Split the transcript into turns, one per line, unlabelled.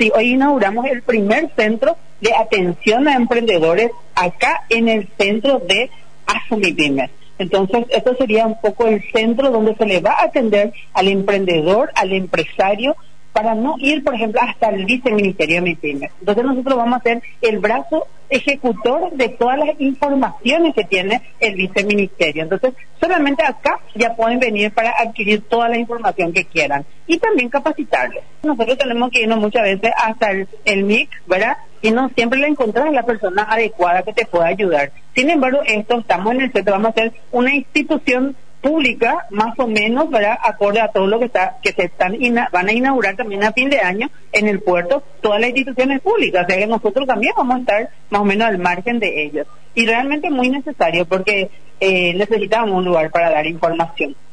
Sí, hoy inauguramos el primer centro de atención a emprendedores acá en el centro de Asumipymes. Entonces, esto sería un poco el centro donde se le va a atender al emprendedor, al empresario, para no ir, por ejemplo, hasta el viceministerio de MIPYMES. Entonces nosotros vamos a ser el brazo ejecutor de todas las informaciones que tiene el viceministerio. Entonces, solamente acá ya pueden venir para adquirir toda la información que quieran y también capacitarles. Nosotros tenemos que irnos muchas veces hasta el MIC, ¿verdad? Y no siempre le encontrás a la persona adecuada que te pueda ayudar. Sin embargo, estamos en el centro, vamos a ser una institución pública, más o menos, ¿verdad? Acorde a todo lo que van a inaugurar también a fin de año en el puerto, todas las instituciones públicas, o sea que nosotros también vamos a estar más o menos al margen de ellos. Y realmente muy necesario porque necesitamos un lugar para dar información.